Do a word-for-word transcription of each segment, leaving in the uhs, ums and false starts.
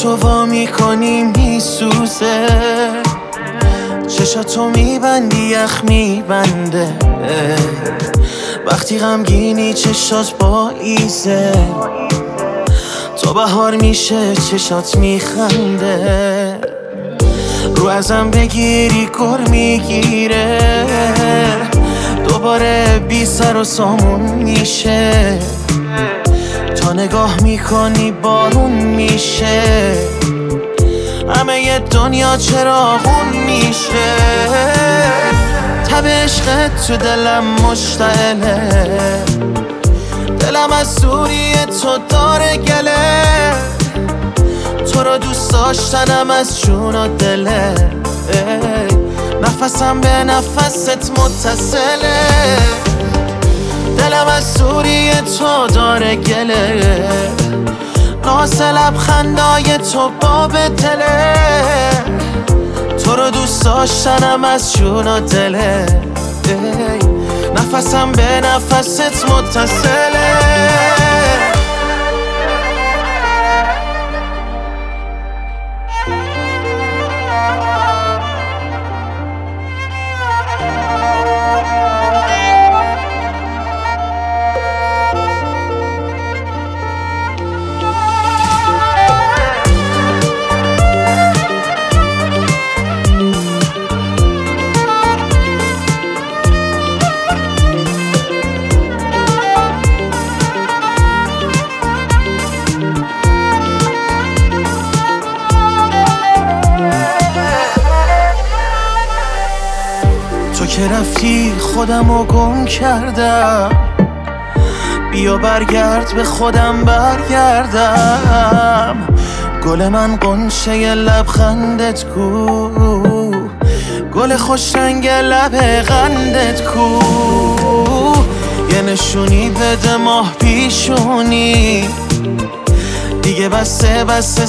تو وا میکنی میسوزه، چشاتو میبندی یخ میبنده، وقتی غمگینی چشات پاییزه، تو بهار میشه چشات میخنده، رو ازم بگیری گر میگیره، دوباره بی سر و سامون میشه، تا نگاه میکنی بارون میشه، همه ی دنیا چراغون میشه، تب عشقت تو دلم مشتعله، دلم از دوری تو داره گله، تو رو دوست داشتنم از جون و دله، نفسم به نفست متصله، دلم از دوری تو داره گله، ناز لبخندای تو باب دله، تو رو دوست داشتنم از جون و دله، نفسم به نفست متصله. تو که رفتی خودمو گم کردم، بیا برگرد به خودم برگردم، گل من قنچه لبخندت کو، گل خوش رنگ لب قندت کو، یه نشونی بده ماه پیشونی، دیگه بسته بسته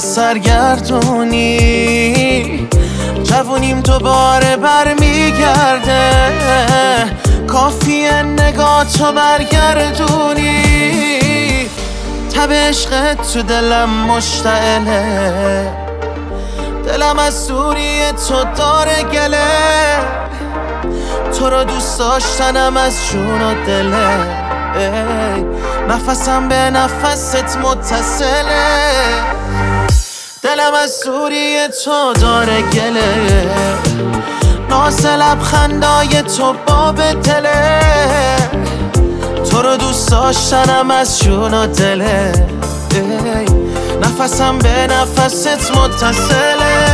سرگردونی، جوونیم دوباره برمیگرده، کافیه نگاه تو برگردونی، تب عشقت تو دلم مشتعله، دلم از دوری تو داره گله، تو رو دوست داشتنم از جون و دله، نفسم به نفست متصله، دلم از دوری تو داره گله، ناز لبخندای تو باب دله، تو رو دوست داشتنم از جون و دله، نفسم به نفست متصله.